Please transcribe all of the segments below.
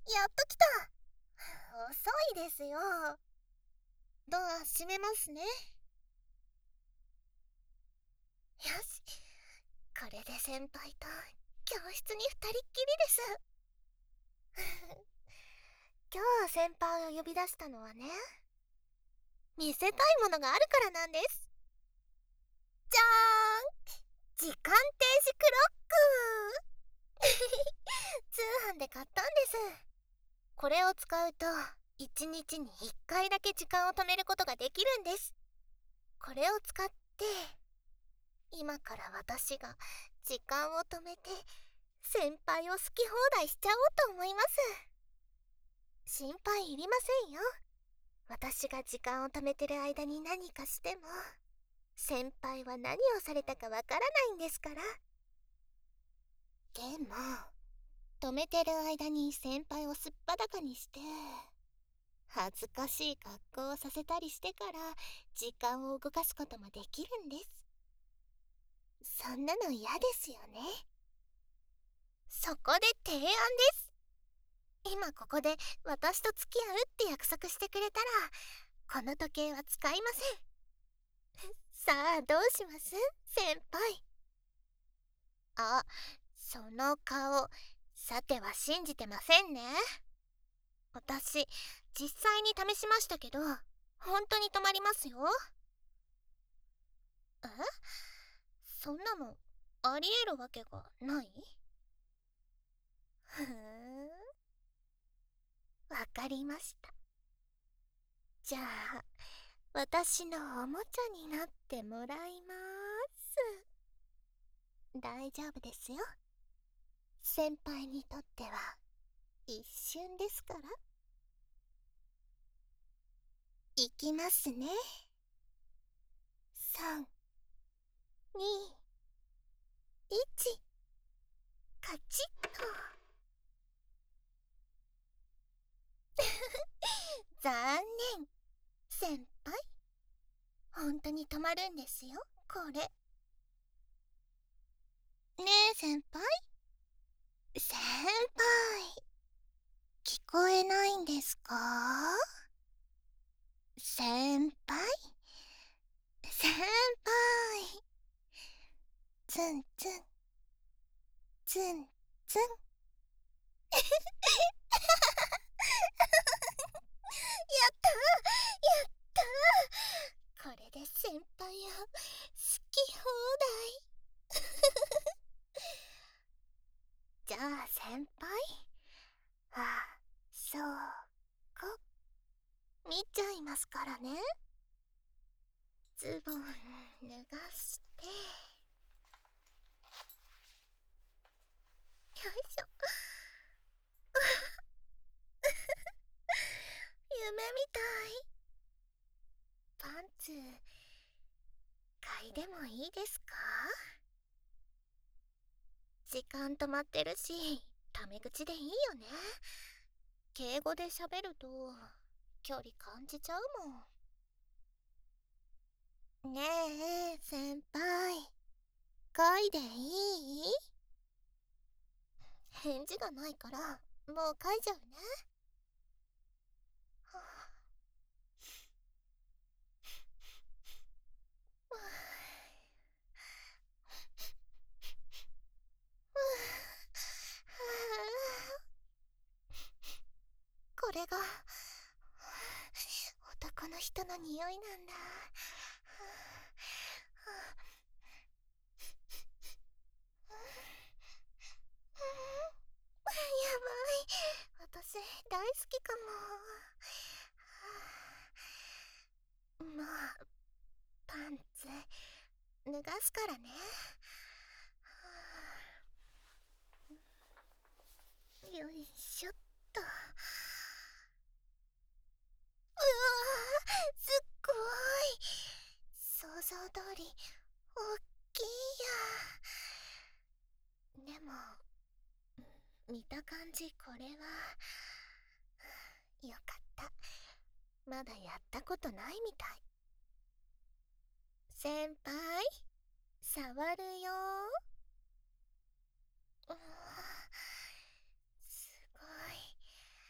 やっと来た。遅いですよ。ドア閉めますね。よし、これで先輩と教室に二人っきりです。今日先輩を呼び出したのはね、見せたいものがあるからなんです。じゃーん、時間停止クロック。通販で買ったんです。これを使うと1日に1回だけ時間を止めることができるんです。これを使って今から私が時間を止めて先輩を好き放題しちゃおうと思います。心配いりませんよ。私が時間を止めてる間に何かしても先輩は何をされたかわからないんですから。でも止めてる間に先輩をすっぱだかにして恥ずかしい格好をさせたりしてから時間を動かすこともできるんです。そんなの嫌ですよね。そこで提案です。今ここで私と付き合うって約束してくれたらこの時計は使いません。さあどうします、先輩。あ、その顔さては信じてませんね。私実際に試しましたけど本当に止まりますよ。え、そんなのありえるわけがない？ふーん、わかりました。じゃあ私のおもちゃになってもらいます。大丈夫ですよ。先輩にとっては一瞬ですから。いきますね。3、2、1、カチッと。残念。先輩、本当に止まるんですよ、これ。ねえ、先輩。先輩、聞こえないんですか？先輩、先輩。ツンツン、ツンツン。やったやったこれで先輩を好き放題。じゃあ先輩、あ、そうか、見ちゃいますからね。ズボン脱がして、よいしょ。夢みたい。パンツ嗅いでもいいですか？時間止まってるしタメ口でいいよね。敬語で喋ると距離感じちゃうもん。ねえ先輩、嗅いでいい？返事がないからもう嗅いじゃうね。はあ、これが男の人の匂いなんだ。やばい、私大好きかも。もうパンツ脱がすからね。よいしょっと。うわー、すっごい想像通りおっきいや。でも見た感じこれはよかった。まだやったことないみたい。先輩、触るよ。うわ、すごい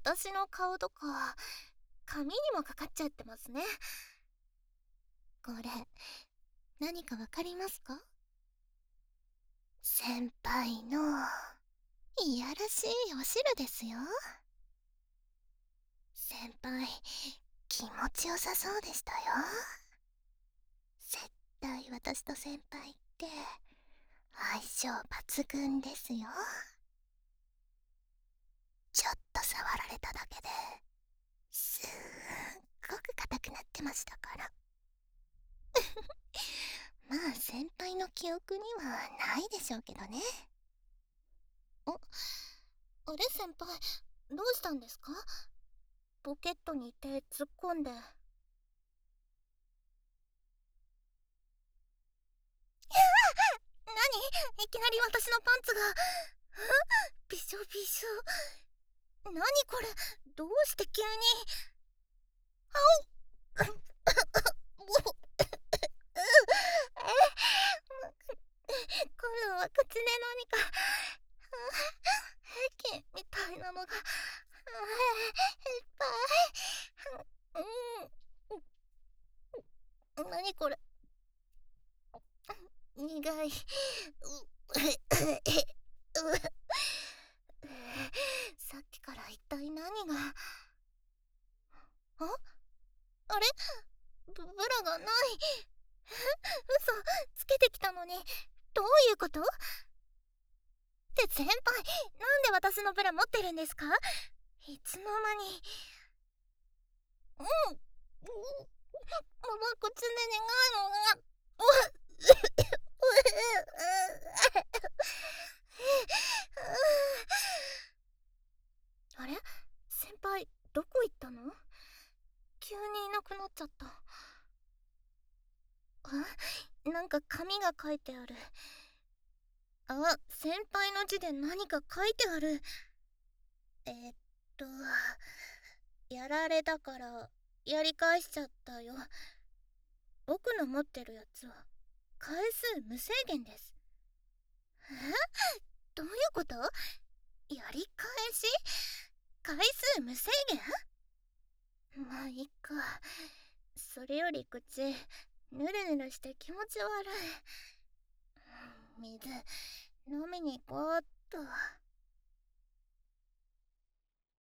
私の顔とか髪にもかかっちゃってますね。これ何かわかりますか？先輩のいやらしいお汁ですよ。先輩気持ちよさそうでしたよ。絶対私と先輩って相性抜群ですよ。ちょっと触られただけですっごく硬くなってましたから。まあ先輩の記憶にはないでしょうけどね。あれ先輩、どうしたんですか？ポケットに手突っ込んで。何？いきなり私のパンツがびしょびしょ。何これ、どうして急に。あお今度は口で何か液みたいなのがいっぱい。何これ、苦い。さっきから一体何が。あれ、ブラがない。嘘つけてきたのに、どういうこと？って先輩、なんで私のブラ持ってるんですか？いつの間に。口で苦いのがあれ、先輩どこ行ったの？急にいなくなっちゃった。なんか紙が書いてある。先輩の字で何か書いてある。やられたからやり返しちゃったよ。僕の持ってるやつは回数無制限です。どういうこと？やり返し？回数無制限？まあいいか。それより口ぬるぬるして気持ち悪い。水飲みに行こうっと。